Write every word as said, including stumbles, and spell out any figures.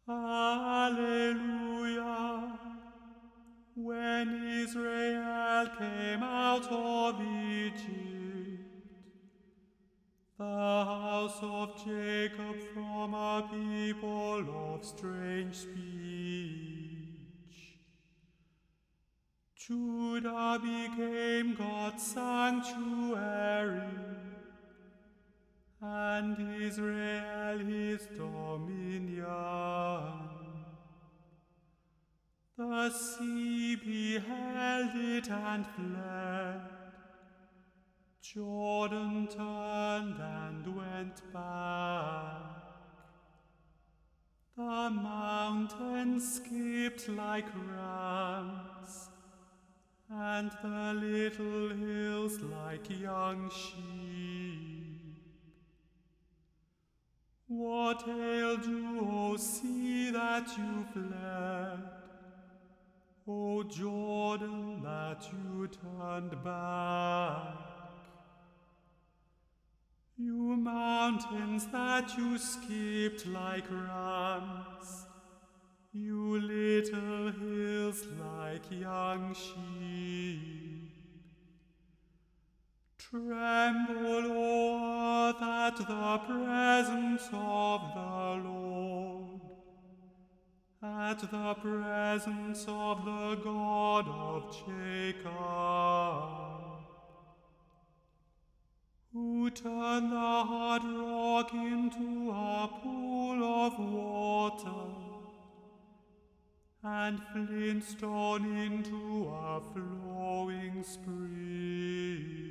Alleluia. When Israel came out of Egypt, the house of Jacob from a people of strange speech, Judah became God's sanctuary, and Israel his dominion. The sea beheld it and fled. Jordan turned and went back. The mountains skipped like rams, and the little hills like young sheep. What ailed you, O sea, that you fled? O Jordan, that you turned back? You mountains, that you skipped like rams, you little hills like young sheep. Tremble, O earth, at the presence of the Lord, at the presence of the God of Jacob, who turned the hard rock into a pool of water, and flint stone into a flowing spring.